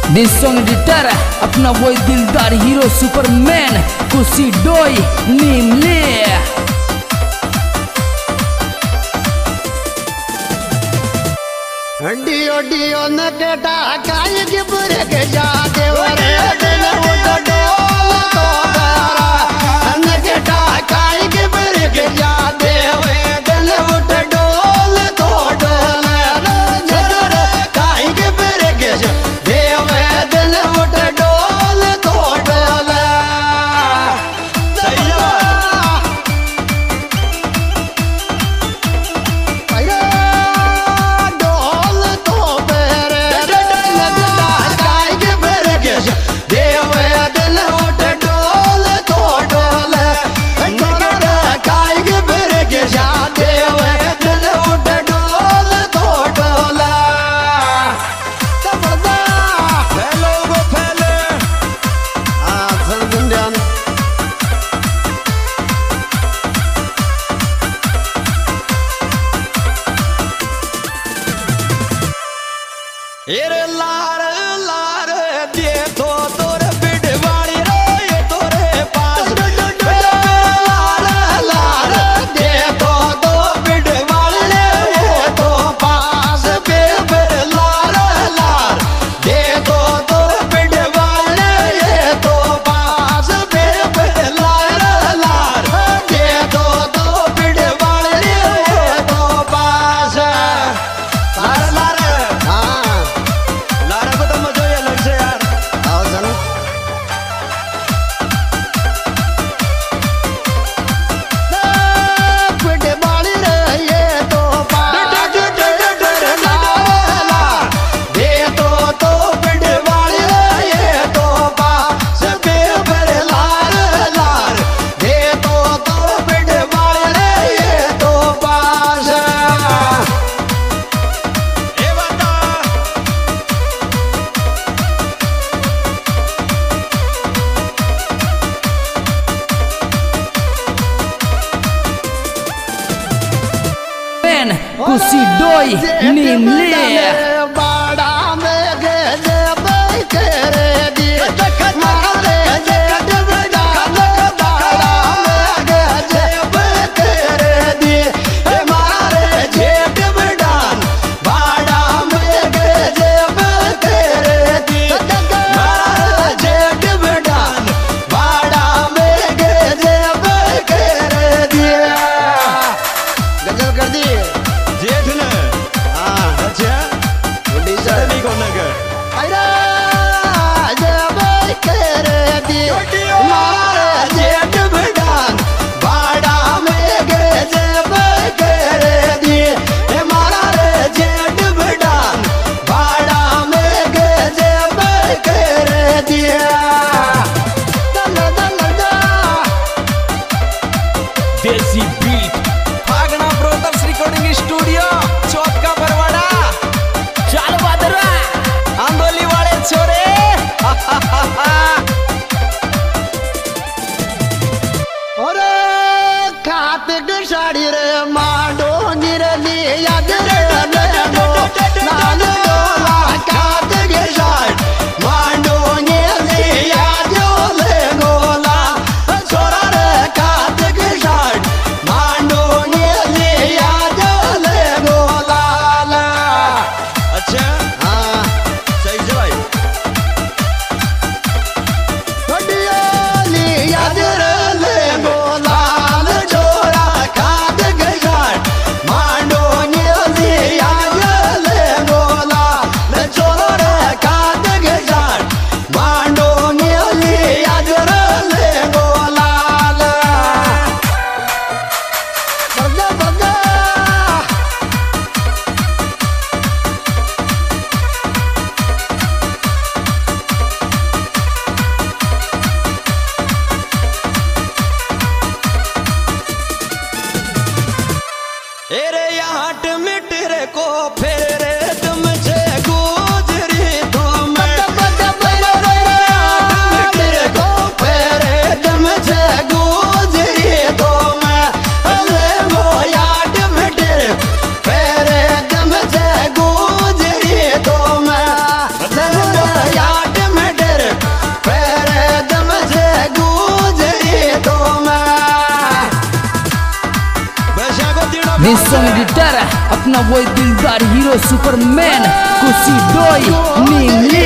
This song editor अपना वही दिलदार हीरो सुपरमैन कुशी डोई नीमले डियो डियो न केटा काय गिबर के जा देवरे दिल उठ डोल तो गारा न केटा काय गिबर के जा देवे दिल उठ डोल तो डोल जरूर काय गिबर के जा देवे दिल उठ डोल तो डोल सैया एरे लार लार दे तो तोर बिडवाड़ी रो ये तोरे पास लार लार दे तो बिडवाड़ी रे ये तो पास बेबे लार लार दे तो बिडवाड़ी रे ये तो पास बेबे लार लार दे तो बिडवाड़ी रे ये तो पास लार लार हाँ लारा को तो मजा ही अलग से यार आओ चलो पिटे बाली रे ये तो पास दे तो पिटे बाली रे ये तो पास बेबर लार लार दे तो पिटे बाली रे ये तो पास ए बता मैन कुशी डोई नीमले बाड़ा में गेजे बैठे दिए मारे जेठ बजान बाड़ा में गेजे बैठे दिए मारे जेठ बजान बाड़ा में गेजे बैठे दिए मारे जेठ बजान बाड़ा में गेजे बैठे दिए गजल कर दिए जेठ ने हाँ अच्छा अपना वही दिलदार हीरो सुपरमैन कुशी डोई नीमले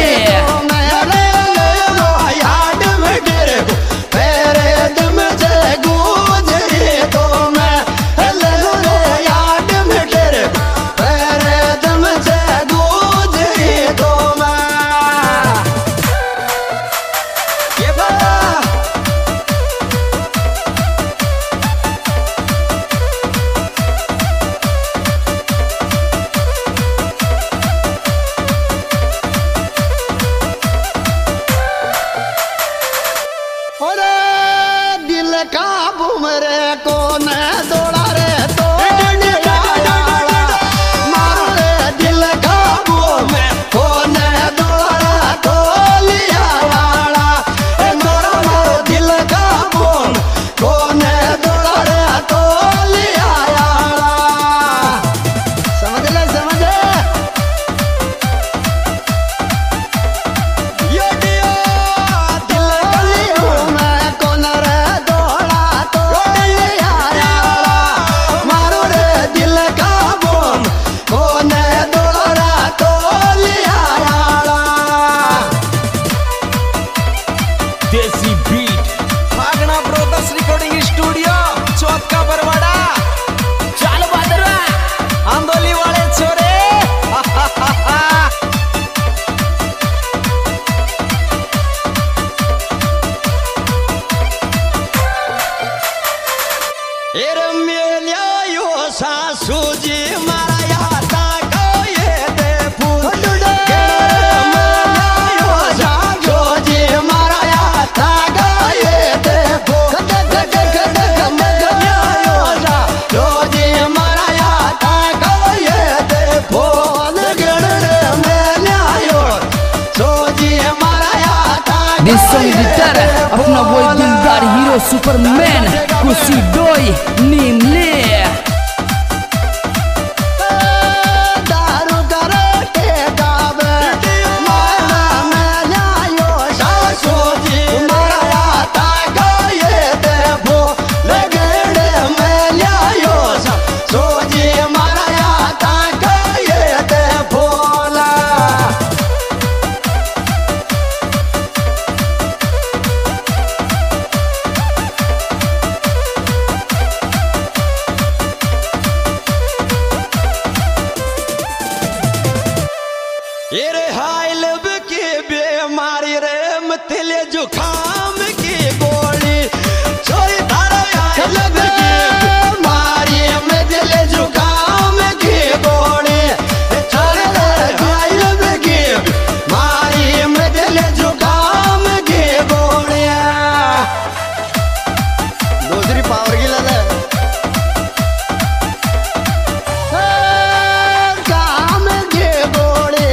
काबू मेरे को न दौड़ा रे तो मारो रे दिल काबू में को न दौड़ा तो लिया वाला मारो मारो दिल काबू को न दौड़ा रे तो लिया वाला समझ ले ये दिया दिल काबू में को न रे सासूजी मारा याता को ये दे फूल सासूजी मारा याता को ये दे फूल सासूजी मारा याता को ये दे फूल सोजी मारा याता दिस सॉन्ग गिटार अपना वही दिलदार हीरो सुपरमैन कुशी डोई नीमले तिले जुखाम की गोली छोरी तारा लब की मारी में दिले जुखाम की गोली छोरी तारा लब की मारी में दिले जुखाम की गोली दूसरी पावर की लल काम की गोली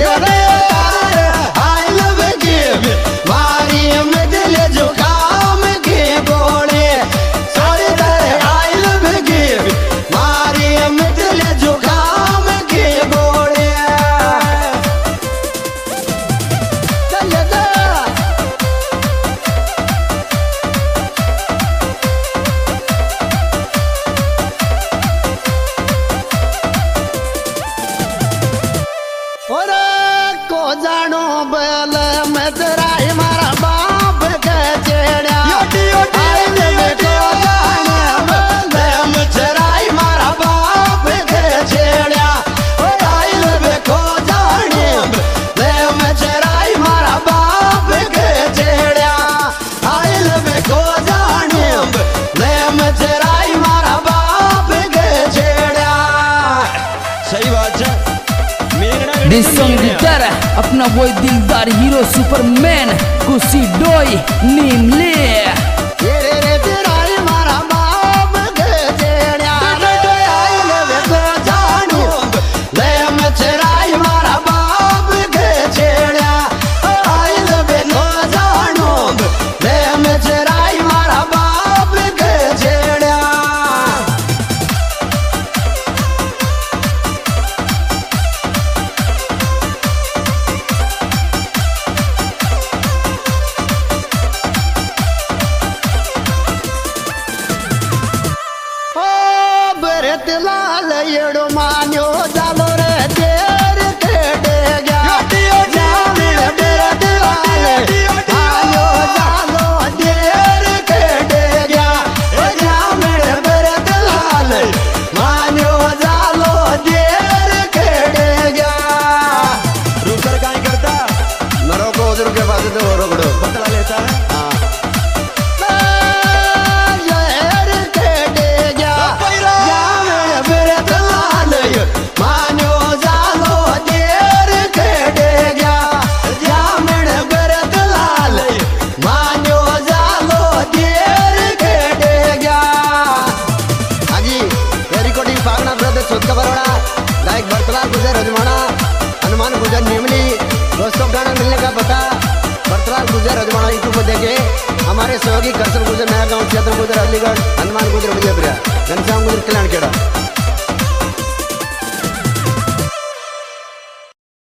जानो बैल में तेरा मारा बाप के चेड़ा मारा बाप के चेड़ा को जाने मारा बाप के चेड़ा को जाने मारा बाप के चेड़ा सही बात है दिस सॉन्ग गिटार अपना वही दिलदार हीरो सुपरमैन कुशी डोई नीमले को देखे हमारे सहयोगी करसन गुजर, नया गांव, क्षेत्र गुजर, अलीगढ़, हनुमान गुजर, विजयपुरा, घनश्याम गुजर, कल्याण खेड़ा।